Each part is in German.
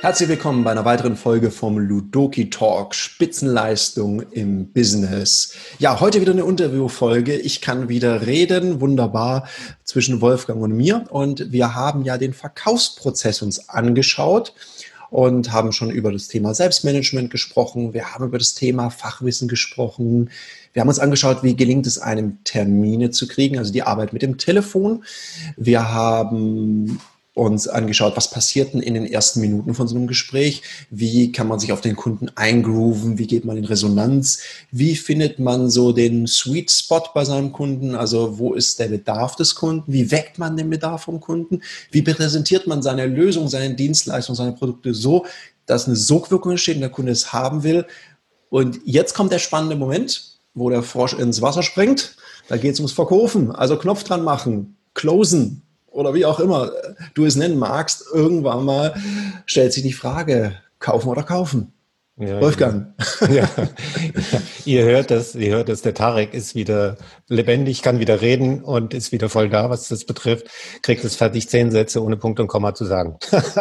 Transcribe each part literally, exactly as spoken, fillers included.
Herzlich willkommen bei einer weiteren Folge vom Ludoki Talk, Spitzenleistung im Business. Ja, heute wieder eine Interviewfolge. Ich kann wieder reden, wunderbar, zwischen Wolfgang und mir. Und wir haben ja den Verkaufsprozess uns angeschaut und haben schon über das Thema Selbstmanagement gesprochen. Wir haben über das Thema Fachwissen gesprochen. Wir haben uns angeschaut, wie gelingt es einem, Termine zu kriegen, also die Arbeit mit dem Telefon. Wir haben uns angeschaut, was passiert denn in den ersten Minuten von so einem Gespräch, wie kann man sich auf den Kunden eingrooven, wie geht man in Resonanz, wie findet man so den Sweet Spot bei seinem Kunden, also wo ist der Bedarf des Kunden, wie weckt man den Bedarf vom Kunden, wie präsentiert man seine Lösung, seine Dienstleistung, seine Produkte so, dass eine Sogwirkung entsteht und der Kunde es haben will. Und jetzt kommt der spannende Moment, wo der Frosch ins Wasser springt, da geht es ums Verkaufen, also Knopf dran machen, closen, oder wie auch immer du es nennen magst, irgendwann mal stellt sich die Frage, kaufen oder kaufen? Ja, Wolfgang. Ja. Ja. Ihr hört das, ihr hört das, der Tarek ist wieder lebendig, kann wieder reden und ist wieder voll da, was das betrifft. Kriegt es fertig, zehn Sätze ohne Punkt und Komma zu sagen.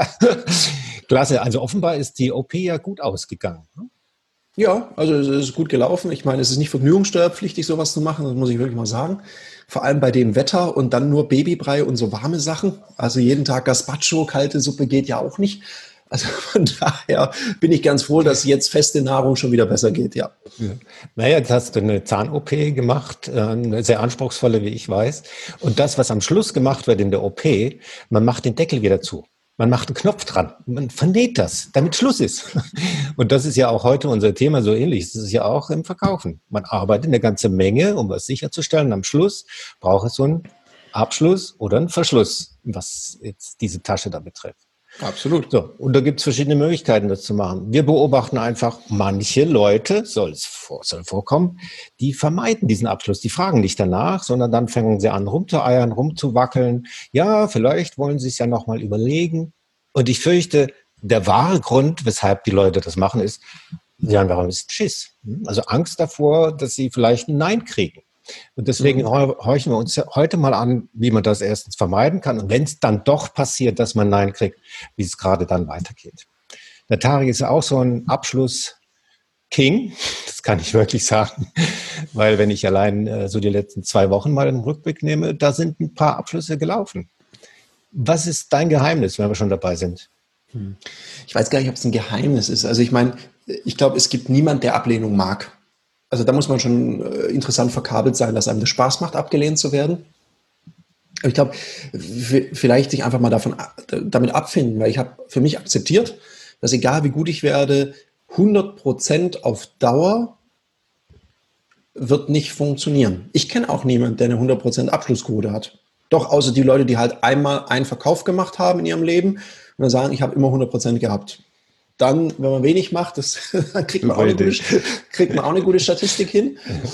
Klasse, also offenbar ist die O P ja gut ausgegangen. Ja, also es ist gut gelaufen. Ich meine, es ist nicht vergnügungssteuerpflichtig, sowas zu machen, das muss ich wirklich mal sagen. Vor allem bei dem Wetter und dann nur Babybrei und so warme Sachen. Also jeden Tag Gazpacho, kalte Suppe geht ja auch nicht. Also von daher bin ich ganz froh, dass jetzt feste Nahrung schon wieder besser geht, ja. ja. Naja, jetzt hast du eine Zahn-O P gemacht, eine sehr anspruchsvolle, wie ich weiß. Und das, was am Schluss gemacht wird in der O P, man macht den Deckel wieder zu. Man macht einen Knopf dran, man vernäht das, damit Schluss ist. Und das ist ja auch heute unser Thema so ähnlich. Das ist ja auch im Verkaufen. Man arbeitet eine ganze Menge, um was sicherzustellen. Am Schluss braucht es so einen Abschluss oder einen Verschluss, was jetzt diese Tasche da betrifft. Absolut. So, und da gibt es verschiedene Möglichkeiten, das zu machen. Wir beobachten einfach, manche Leute, soll es vor, soll vorkommen, die vermeiden diesen Abschluss. Die fragen nicht danach, sondern dann fangen sie an, rumzueiern, rumzuwackeln. Ja, vielleicht wollen sie es ja nochmal überlegen. Und ich fürchte, der wahre Grund, weshalb die Leute das machen, ist, sie haben ein bisschen Schiss. Also Angst davor, dass sie vielleicht ein Nein kriegen. Und deswegen horchen wir uns heute mal an, wie man das erstens vermeiden kann. Und wenn es dann doch passiert, dass man Nein kriegt, wie es gerade dann weitergeht. Der Tarek ist ja auch so ein Abschluss-King, das kann ich wirklich sagen, weil wenn ich allein äh, so die letzten zwei Wochen mal einen Rückblick nehme, da sind ein paar Abschlüsse gelaufen. Was ist dein Geheimnis, wenn wir schon dabei sind? Ich weiß gar nicht, ob es ein Geheimnis ist. Also ich meine, ich glaube, es gibt niemand, der Ablehnung mag. Also da muss man schon äh, interessant verkabelt sein, dass einem das Spaß macht, abgelehnt zu werden. Aber ich glaube, vielleicht sich einfach mal davon, damit abfinden, weil ich habe für mich akzeptiert, dass egal wie gut ich werde, hundert Prozent auf Dauer wird nicht funktionieren. Ich kenne auch niemanden, der eine hundert Prozent Abschlussquote hat. Doch, außer die Leute, die halt einmal einen Verkauf gemacht haben in ihrem Leben und dann sagen, ich habe immer hundert Prozent gehabt. Dann, wenn man wenig macht, das, dann kriegt man, auch eine gute, kriegt man auch eine gute Statistik hin.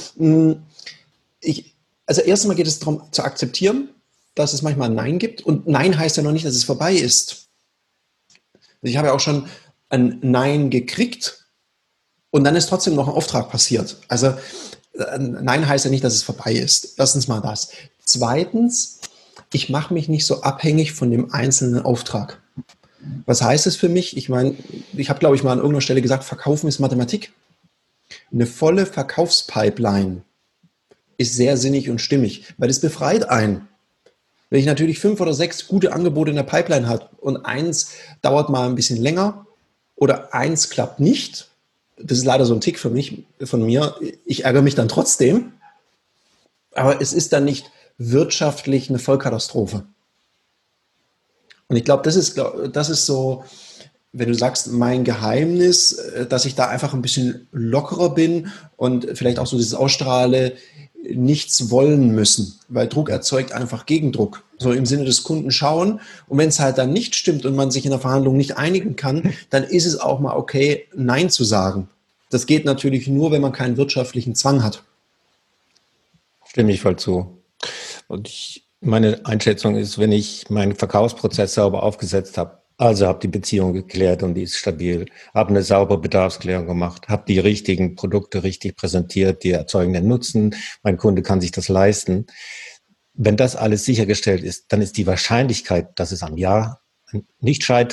Ich, also erstmal geht es darum, zu akzeptieren, dass es manchmal Nein gibt. Und Nein heißt ja noch nicht, dass es vorbei ist. Ich habe ja auch schon ein Nein gekriegt und dann ist trotzdem noch ein Auftrag passiert. Also Nein heißt ja nicht, dass es vorbei ist. Erstens mal das. Zweitens, ich mache mich nicht so abhängig von dem einzelnen Auftrag. Was heißt es für mich? Ich meine, ich habe, glaube ich, mal an irgendeiner Stelle gesagt, Verkaufen ist Mathematik. Eine volle Verkaufspipeline ist sehr sinnig und stimmig, weil es befreit einen. Wenn ich natürlich fünf oder sechs gute Angebote in der Pipeline habe und eins dauert mal ein bisschen länger oder eins klappt nicht, das ist leider so ein Tick für mich, von mir, ich ärgere mich dann trotzdem, aber es ist dann nicht wirtschaftlich eine Vollkatastrophe. Und ich glaube, das ist, das ist so, wenn du sagst, mein Geheimnis, dass ich da einfach ein bisschen lockerer bin und vielleicht auch so dieses Ausstrahle, nichts wollen müssen, weil Druck erzeugt einfach Gegendruck. So im Sinne des Kunden schauen. Und wenn es halt dann nicht stimmt und man sich in der Verhandlung nicht einigen kann, dann ist es auch mal okay, Nein zu sagen. Das geht natürlich nur, wenn man keinen wirtschaftlichen Zwang hat. Stimme ich voll zu. Und ich Meine Einschätzung ist, wenn ich meinen Verkaufsprozess sauber aufgesetzt habe, also habe die Beziehung geklärt und die ist stabil, habe eine saubere Bedarfsklärung gemacht, habe die richtigen Produkte richtig präsentiert, die erzeugen den Nutzen, mein Kunde kann sich das leisten. Wenn das alles sichergestellt ist, dann ist die Wahrscheinlichkeit, dass es am Jahr nicht scheitert,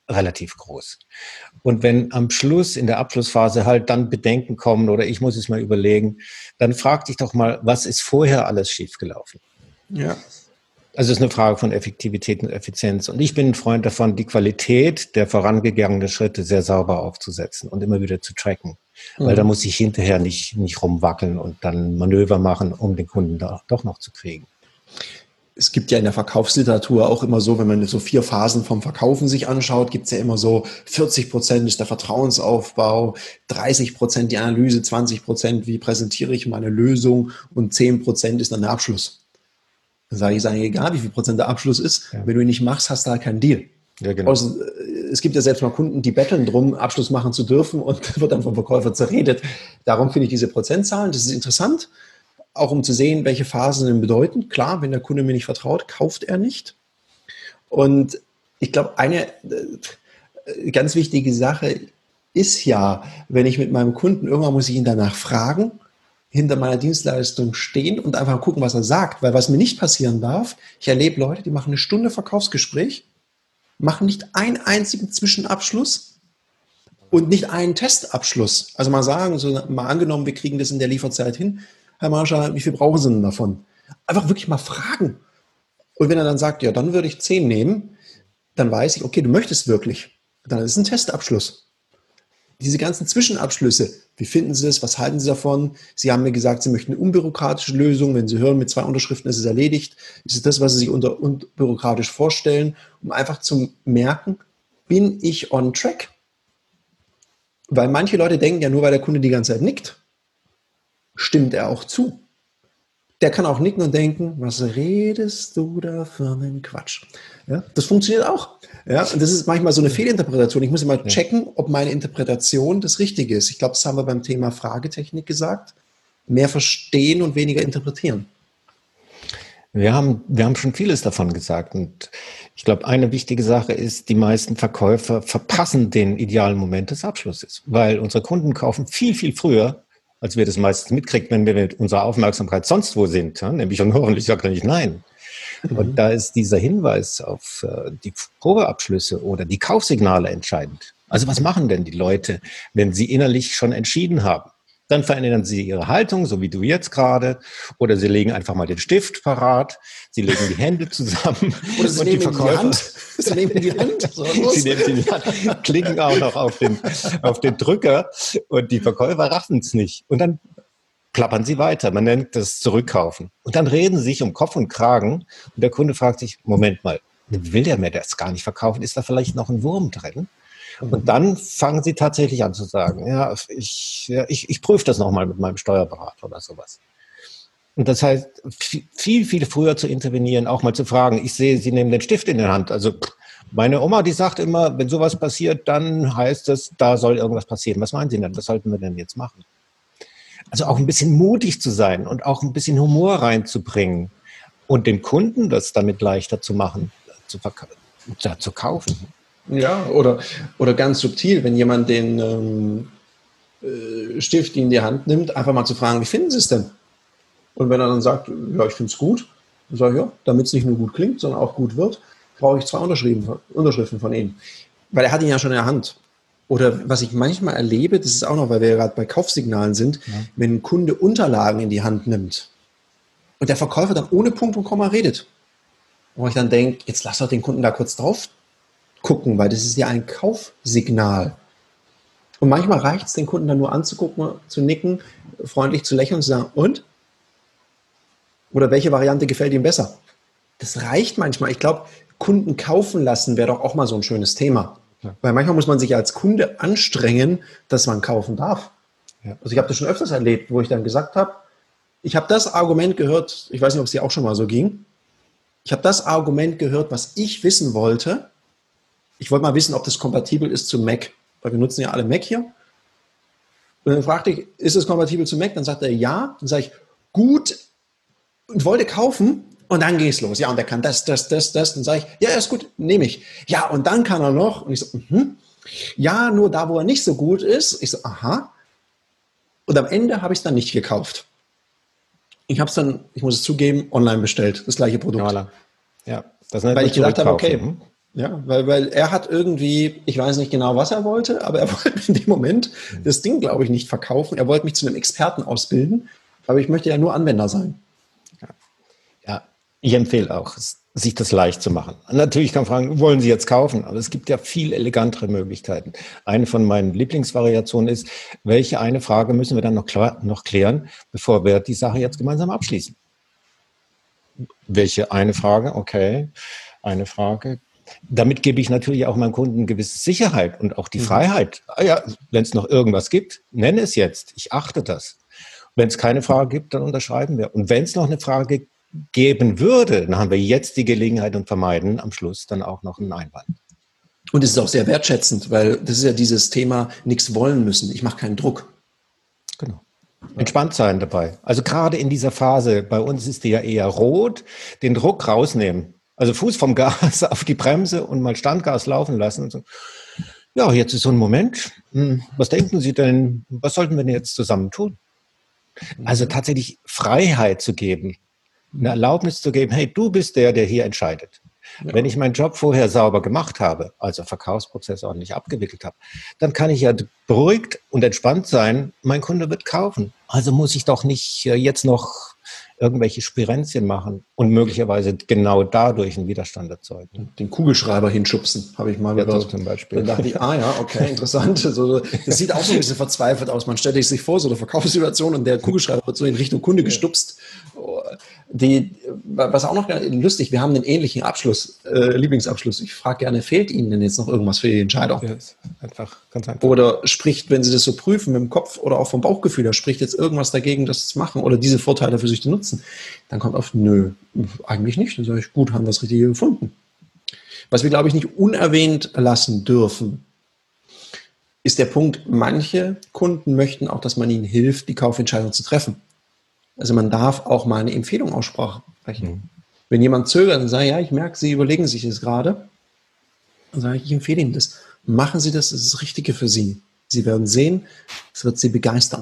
relativ groß. Und wenn am Schluss, in der Abschlussphase halt dann Bedenken kommen oder ich muss es mal überlegen, dann frag dich doch mal, was ist vorher alles schiefgelaufen? Ja. Also es ist eine Frage von Effektivität und Effizienz. Und ich bin ein Freund davon, die Qualität der vorangegangenen Schritte sehr sauber aufzusetzen und immer wieder zu tracken. Mhm. Weil da muss ich hinterher nicht, nicht rumwackeln und dann Manöver machen, um den Kunden da doch noch zu kriegen. Es gibt ja in der Verkaufsliteratur auch immer so, wenn man so vier Phasen vom Verkaufen sich anschaut, gibt es ja immer so vierzig Prozent ist der Vertrauensaufbau, dreißig Prozent die Analyse, zwanzig Prozent wie präsentiere ich meine Lösung und zehn Prozent ist dann der Abschluss. Dann sage ich, sage egal wie viel Prozent der Abschluss ist, ja. Wenn du ihn nicht machst, hast du halt keinen Deal. Ja, genau. Also, es gibt ja selbst mal Kunden, die betteln drum, Abschluss machen zu dürfen und wird dann vom Verkäufer zerredet. Darum finde ich diese Prozentzahlen, das ist interessant. Auch um zu sehen, welche Phasen denn bedeuten. Klar, wenn der Kunde mir nicht vertraut, kauft er nicht. Und ich glaube, eine äh, ganz wichtige Sache ist ja, wenn ich mit meinem Kunden, irgendwann muss ich ihn danach fragen, hinter meiner Dienstleistung stehen und einfach gucken, was er sagt. Weil was mir nicht passieren darf, ich erlebe Leute, die machen eine Stunde Verkaufsgespräch, machen nicht einen einzigen Zwischenabschluss und nicht einen Testabschluss. Also mal sagen, so mal angenommen, wir kriegen das in der Lieferzeit hin, Herr Marscher, wie viel brauchen Sie denn davon? Einfach wirklich mal fragen. Und wenn er dann sagt, ja, dann würde ich zehn nehmen, dann weiß ich, okay, du möchtest wirklich. Dann ist es ein Testabschluss. Diese ganzen Zwischenabschlüsse, wie finden Sie das? Was halten Sie davon? Sie haben mir gesagt, Sie möchten eine unbürokratische Lösung. Wenn Sie hören, mit zwei Unterschriften ist es erledigt. Ist es das, was Sie sich unter unbürokratisch vorstellen? Um einfach zu merken, bin ich on track? Weil manche Leute denken ja, nur weil der Kunde die ganze Zeit nickt, stimmt er auch zu. Der kann auch nicken und denken, was redest du da für einen Quatsch? Ja, das funktioniert auch. Ja, und das ist manchmal so eine Fehlinterpretation. Ich muss immer checken, ob meine Interpretation das Richtige ist. Ich glaube, das haben wir beim Thema Fragetechnik gesagt. Mehr verstehen und weniger interpretieren. Wir haben, wir haben schon vieles davon gesagt. Und ich glaube, eine wichtige Sache ist, die meisten Verkäufer verpassen den idealen Moment des Abschlusses. Weil unsere Kunden kaufen viel, viel früher, als wir das meistens mitkriegen, wenn wir mit unserer Aufmerksamkeit sonst wo sind. Ja? Nämlich und hoffentlich sagt er nicht nein. Mhm. Und da ist dieser Hinweis auf äh, die Probeabschlüsse oder die Kaufsignale entscheidend. Also was machen denn die Leute, wenn sie innerlich schon entschieden haben? Dann verändern sie ihre Haltung, so wie du jetzt gerade, oder sie legen einfach mal den Stift parat, sie legen die Hände zusammen. Oder sie und nehmen die Verkäufer, die Hand. Sie nehmen die Hand. So sie nehmen die Hand, klicken auch noch auf den, auf den Drücker und die Verkäufer raffen es nicht. Und dann klappern sie weiter. Man nennt das Zurückkaufen. Und dann reden sie sich um Kopf und Kragen und der Kunde fragt sich, Moment mal, will der mir das gar nicht verkaufen? Ist da vielleicht noch ein Wurm drin? Und dann fangen sie tatsächlich an zu sagen, ja, ich, ja, ich, ich prüfe das nochmal mit meinem Steuerberater oder sowas. Und das heißt, viel, viel früher zu intervenieren, auch mal zu fragen, ich sehe, Sie nehmen den Stift in der Hand. Also meine Oma, die sagt immer, wenn sowas passiert, dann heißt es, da soll irgendwas passieren. Was meinen Sie denn? Was sollten wir denn jetzt machen? Also auch ein bisschen mutig zu sein und auch ein bisschen Humor reinzubringen und den Kunden das damit leichter zu machen, zu, verka- zu kaufen. Ja, oder, oder ganz subtil, wenn jemand den ähm, äh, Stift in die Hand nimmt, einfach mal zu fragen, wie finden Sie es denn? Und wenn er dann sagt, ja, ich finde es gut, dann sage ich, ja, damit es nicht nur gut klingt, sondern auch gut wird, brauche ich zwei Unterschriften, Unterschriften von Ihnen. Weil er hat ihn ja schon in der Hand. Oder was ich manchmal erlebe, das ist auch noch, weil wir ja gerade bei Kaufsignalen sind, ja. Wenn ein Kunde Unterlagen in die Hand nimmt und der Verkäufer dann ohne Punkt und Komma redet. Wo ich dann denke, jetzt lass doch den Kunden da kurz drauf gucken, weil das ist ja ein Kaufsignal. Und manchmal reicht es, den Kunden dann nur anzugucken, zu nicken, freundlich zu lächeln und zu sagen, und? Oder welche Variante gefällt ihm besser? Das reicht manchmal. Ich glaube, Kunden kaufen lassen wäre doch auch mal so ein schönes Thema. Ja. Weil manchmal muss man sich als Kunde anstrengen, dass man kaufen darf. Ja. Also ich habe das schon öfters erlebt, wo ich dann gesagt habe, ich habe das Argument gehört, ich weiß nicht, ob es dir auch schon mal so ging, ich habe das Argument gehört, was ich wissen wollte. Ich wollte mal wissen, ob das kompatibel ist zu Mac, weil wir nutzen ja alle Mac hier. Und dann fragte ich, ist es kompatibel zu Mac? Dann sagt er ja. Dann sage ich, gut, und wollte kaufen. Und dann ging es los. Ja, und der kann das, das, das, das. Dann sage ich, ja, ist gut, nehme ich. Ja, und dann kann er noch. Und ich so, mhm. Ja, nur da, wo er nicht so gut ist. Ich so, aha. Und am Ende habe ich es dann nicht gekauft. Ich habe es dann, ich muss es zugeben, online bestellt. Das gleiche Produkt. Ja, ja. Das nennt weil ich gedacht habe, okay, hm? Ja, weil, weil er hat irgendwie, ich weiß nicht genau, was er wollte, aber er wollte in dem Moment das Ding, glaube ich, nicht verkaufen. Er wollte mich zu einem Experten ausbilden, aber ich möchte ja nur Anwender sein. Ja, ich empfehle auch, sich das leicht zu machen. Natürlich kann man fragen, wollen Sie jetzt kaufen? Aber es gibt ja viel elegantere Möglichkeiten. Eine von meinen Lieblingsvariationen ist, welche eine Frage müssen wir dann noch, klar, noch klären, bevor wir die Sache jetzt gemeinsam abschließen? Welche eine Frage? Okay, eine Frage. Damit gebe ich natürlich auch meinem Kunden eine gewisse Sicherheit und auch die mhm. Freiheit. Ah ja, wenn es noch irgendwas gibt, nenne es jetzt. Ich achte das. Wenn es keine Frage gibt, dann unterschreiben wir. Und wenn es noch eine Frage geben würde, dann haben wir jetzt die Gelegenheit und vermeiden am Schluss dann auch noch einen Einwand. Und es ist auch sehr wertschätzend, weil das ist ja dieses Thema, nichts wollen müssen. Ich mache keinen Druck. Genau. Entspannt sein dabei. Also gerade in dieser Phase, bei uns ist die ja eher rot, den Druck rausnehmen. Also Fuß vom Gas auf die Bremse und mal Standgas laufen lassen. Und so. Ja, jetzt ist so ein Moment. Was denken Sie denn, was sollten wir denn jetzt zusammen tun? Also tatsächlich Freiheit zu geben, eine Erlaubnis zu geben, hey, du bist der, der hier entscheidet. Ja. Wenn ich meinen Job vorher sauber gemacht habe, also Verkaufsprozess ordentlich abgewickelt habe, dann kann ich ja beruhigt und entspannt sein, mein Kunde wird kaufen. Also muss ich doch nicht jetzt noch irgendwelche Spirenzchen machen und möglicherweise genau dadurch einen Widerstand erzeugen. Den Kugelschreiber hinschubsen, habe ich mal ja, gehört. Zum Beispiel. Dann dachte ich, ah ja, okay, interessant. So, das sieht auch so ein bisschen verzweifelt aus. Man stellt sich vor, so eine Verkaufssituation und der Kugelschreiber wird so in Richtung Kunde gestupst. Die, was auch noch lustig, wir haben einen ähnlichen Abschluss, äh, Lieblingsabschluss. Ich frage gerne, fehlt Ihnen denn jetzt noch irgendwas für die Entscheidung? Ja, ist einfach, ganz einfach. Oder spricht, wenn Sie das so prüfen mit dem Kopf oder auch vom Bauchgefühl, da spricht jetzt irgendwas dagegen, das zu machen oder diese Vorteile für sich zu nutzen, dann kommt auf, nö, eigentlich nicht. Dann sage ich, gut, haben wir das Richtige gefunden. Was wir, glaube ich, nicht unerwähnt lassen dürfen, ist der Punkt, manche Kunden möchten auch, dass man ihnen hilft, die Kaufentscheidung zu treffen. Also man darf auch mal eine Empfehlung aussprechen. Mhm. Wenn jemand zögert und sagt, ja, ich merke, Sie überlegen sich das gerade, dann sage ich, ich empfehle Ihnen das. Machen Sie das, das ist das Richtige für Sie. Sie werden sehen, es wird Sie begeistern.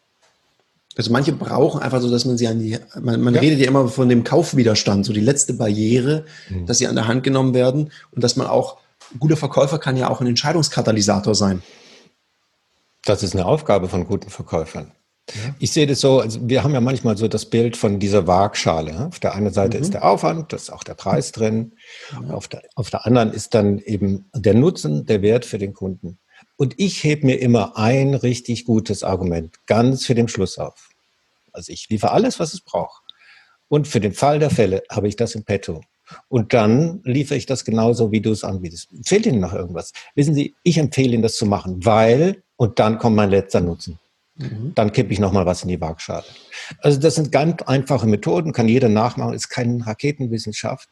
Also manche brauchen einfach so, dass man sie an die, man, man ja. redet ja immer von dem Kaufwiderstand, so die letzte Barriere, mhm. dass sie an der Hand genommen werden und dass man auch, ein guter Verkäufer kann ja auch ein Entscheidungskatalysator sein. Das ist eine Aufgabe von guten Verkäufern. Ja. Ich sehe das so, also wir haben ja manchmal so das Bild von dieser Waagschale. Auf der einen Seite mhm. ist der Aufwand, da ist auch der Preis drin. Ja. Auf der, auf der anderen ist dann eben der Nutzen, der Wert für den Kunden. Und ich hebe mir immer ein richtig gutes Argument ganz für den Schluss auf. Also ich liefere alles, was es braucht. Und für den Fall der Fälle habe ich das im Petto. Und dann liefere ich das genauso, wie du es anbietest. Fehlt Ihnen noch irgendwas? Wissen Sie, ich empfehle Ihnen das zu machen, weil, und dann kommt mein letzter Nutzen. Mhm. Dann kippe ich nochmal was in die Waagschale. Also das sind ganz einfache Methoden, kann jeder nachmachen, ist keine Raketenwissenschaft.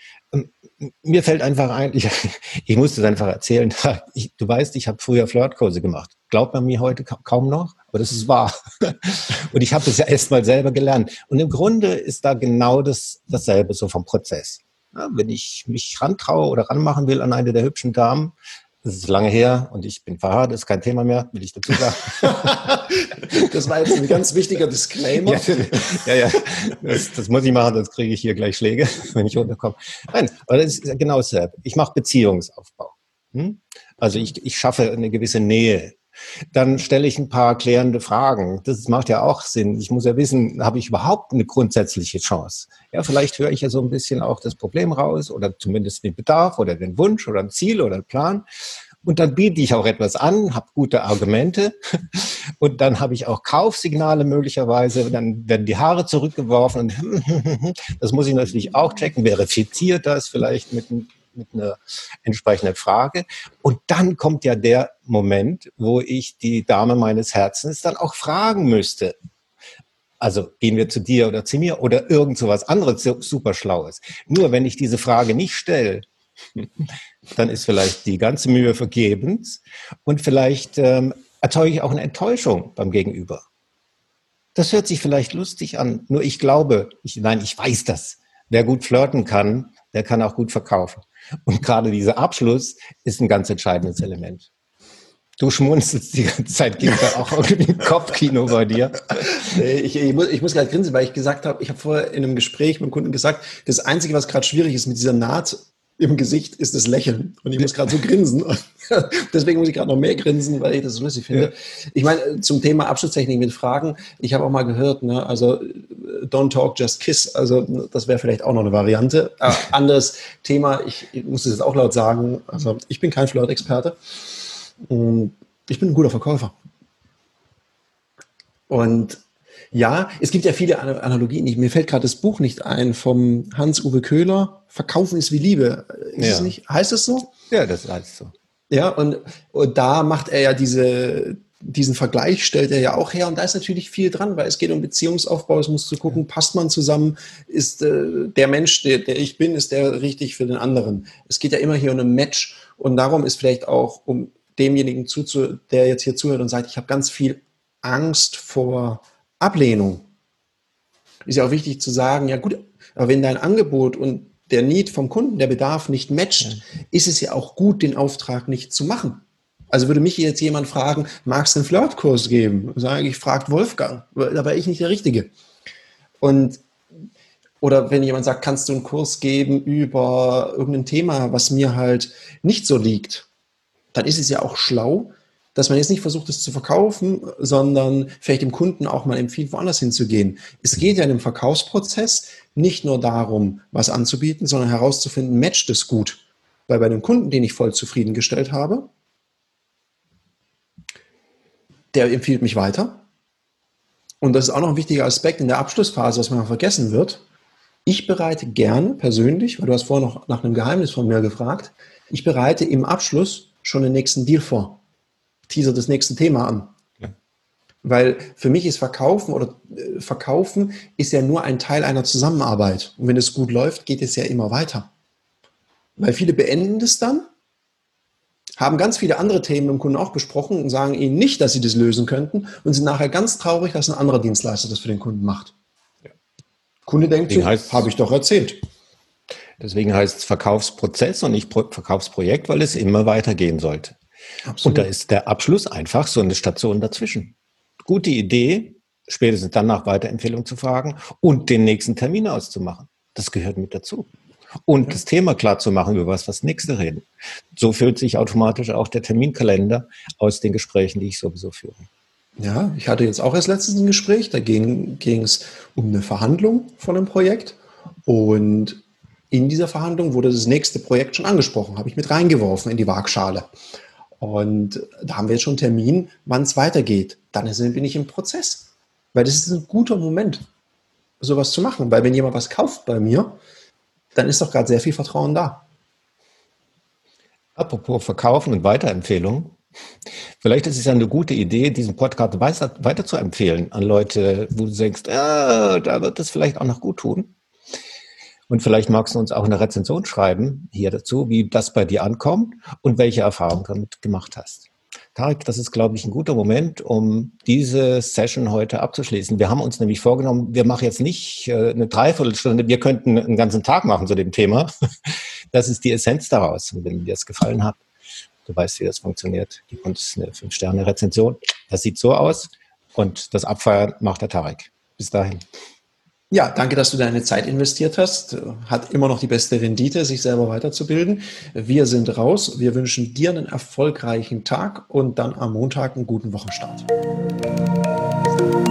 Mir fällt einfach ein, ich, ich muss das einfach erzählen, ich, du weißt, ich habe früher Flirtkurse gemacht. Glaubt man mir heute ka- kaum noch, aber das ist wahr. Und ich habe das ja erst mal selber gelernt. Und im Grunde ist da genau das, dasselbe so vom Prozess. Ja, wenn ich mich rantraue oder ranmachen will an eine der hübschen Damen, das ist lange her und ich bin verheiratet, ist kein Thema mehr, will ich dazu sagen. Das war jetzt ein ganz wichtiger Disclaimer. Ja, ja, ja. Das, das muss ich machen, sonst kriege ich hier gleich Schläge, wenn ich runterkomme. Nein, aber das ist genau dasselbe. Ich mache Beziehungsaufbau. Hm? Also ich, ich schaffe eine gewisse Nähe. Dann stelle ich ein paar klärende Fragen. Das macht ja auch Sinn. Ich muss ja wissen, habe ich überhaupt eine grundsätzliche Chance? Ja, vielleicht höre ich ja so ein bisschen auch das Problem raus oder zumindest den Bedarf oder den Wunsch oder ein Ziel oder einen Plan. Und dann biete ich auch etwas an, habe gute Argumente und dann habe ich auch Kaufsignale möglicherweise. Dann werden die Haare zurückgeworfen und das muss ich natürlich auch checken. Verifiziert das vielleicht mit einem mit einer entsprechenden Frage. Und dann kommt ja der Moment, wo ich die Dame meines Herzens dann auch fragen müsste. Also gehen wir zu dir oder zu mir oder irgend so was anderes super Schlaues. Nur wenn ich diese Frage nicht stelle, dann ist vielleicht die ganze Mühe vergebens und vielleicht ähm, erzeuge ich auch eine Enttäuschung beim Gegenüber. Das hört sich vielleicht lustig an, nur ich glaube, ich, nein, ich weiß das. Wer gut flirten kann, der kann auch gut verkaufen. Und gerade dieser Abschluss ist ein ganz entscheidendes Element. Du schmunzelst die ganze Zeit, gibt da auch irgendwie ein Kopfkino bei dir. Ich, ich, muss, ich muss gleich grinsen, weil ich gesagt habe, ich habe vorher in einem Gespräch mit dem Kunden gesagt, das Einzige, was gerade schwierig ist mit dieser Naht, im Gesicht ist das Lächeln. Und ich muss gerade so grinsen. Deswegen muss ich gerade noch mehr grinsen, weil ich das so lustig finde. Ja. Ich meine, zum Thema Abschlusstechnik mit Fragen, ich habe auch mal gehört, ne, also don't talk, just kiss. Also das wäre vielleicht auch noch eine Variante. Äh, anderes Thema, ich, ich muss es jetzt auch laut sagen, also ich bin kein Flirt-Experte. Ich bin ein guter Verkäufer. Und ja, es gibt ja viele Analogien. Mir fällt gerade das Buch nicht ein vom Hans-Uwe Köhler. Verkaufen ist wie Liebe. Ist ja. es nicht? Heißt es so? Ja, das heißt so. Ja, und, und da macht er ja diese, diesen Vergleich, stellt er ja auch her. Und da ist natürlich viel dran, weil es geht um Beziehungsaufbau. Es muss zu gucken, passt man zusammen? Ist äh, der Mensch, der, der ich bin, ist der richtig für den anderen? Es geht ja immer hier um ein Match. Und darum ist vielleicht auch, um demjenigen zuzu, der jetzt hier zuhört und sagt, ich habe ganz viel Angst vor Ablehnung. Ist ja auch wichtig zu sagen, ja gut, aber wenn dein Angebot und der Need vom Kunden, der Bedarf nicht matcht, ja. ist es ja auch gut, den Auftrag nicht zu machen. Also würde mich jetzt jemand fragen, magst du einen Flirtkurs geben? Sage ich, fragt Wolfgang, da wäre ich nicht der Richtige. Und oder wenn jemand sagt, kannst du einen Kurs geben über irgendein Thema, was mir halt nicht so liegt, dann ist es ja auch schlau, dass man jetzt nicht versucht, es zu verkaufen, sondern vielleicht dem Kunden auch mal empfiehlt, woanders hinzugehen. Es geht ja in dem Verkaufsprozess nicht nur darum, was anzubieten, sondern herauszufinden, matcht es gut. Weil bei dem Kunden, den ich voll zufriedengestellt habe, der empfiehlt mich weiter. Und das ist auch noch ein wichtiger Aspekt in der Abschlussphase, was man vergessen wird. Ich bereite gerne persönlich, weil du hast vorher noch nach einem Geheimnis von mir gefragt, ich bereite im Abschluss schon den nächsten Deal vor. Teaser das nächste Thema an. Ja. Weil für mich ist Verkaufen oder äh, Verkaufen ist ja nur ein Teil einer Zusammenarbeit. Und wenn es gut läuft, geht es ja immer weiter. Weil viele beenden das dann, haben ganz viele andere Themen mit dem Kunden auch besprochen und sagen ihnen nicht, dass sie das lösen könnten und sind nachher ganz traurig, dass ein anderer Dienstleister das für den Kunden macht. Ja. Kunde denkt, so, habe ich doch erzählt. Deswegen heißt es Verkaufsprozess und nicht Verkaufsprojekt, weil es immer weitergehen sollte. Absolut. Und da ist der Abschluss einfach so eine Station dazwischen. Gute Idee, spätestens dann nach Weiterempfehlung zu fragen und den nächsten Termin auszumachen. Das gehört mit dazu. Und ja. das Thema klar zu machen, über was was nächste reden. So füllt sich automatisch auch der Terminkalender aus den Gesprächen, die ich sowieso führe. Ja, ich hatte jetzt auch erst letztens ein Gespräch, da ging es um eine Verhandlung von einem Projekt und in dieser Verhandlung wurde das nächste Projekt schon angesprochen, habe ich mit reingeworfen in die Waagschale. Und da haben wir jetzt schon einen Termin, wann es weitergeht. Dann bin ich im Prozess. Weil das ist ein guter Moment, sowas zu machen. Weil wenn jemand was kauft bei mir, dann ist doch gerade sehr viel Vertrauen da. Apropos Verkaufen und Weiterempfehlung. Vielleicht ist es ja eine gute Idee, diesen Podcast weiter, weiter zu empfehlen an Leute, wo du denkst, ah, da wird es vielleicht auch noch gut tun. Und vielleicht magst du uns auch eine Rezension schreiben hier dazu, wie das bei dir ankommt und welche Erfahrungen du damit gemacht hast. Tarek, das ist, glaube ich, ein guter Moment, um diese Session heute abzuschließen. Wir haben uns nämlich vorgenommen, wir machen jetzt nicht eine Dreiviertelstunde, wir könnten einen ganzen Tag machen zu dem Thema. Das ist die Essenz daraus. Und wenn dir das gefallen hat, du weißt, wie das funktioniert, gib uns eine fünf Sterne Rezension. Das sieht so aus und das Abfeiern macht der Tarek. Bis dahin. Ja, danke, dass du deine Zeit investiert hast. Hat immer noch die beste Rendite, sich selber weiterzubilden. Wir sind raus. Wir wünschen dir einen erfolgreichen Tag und dann am Montag einen guten Wochenstart.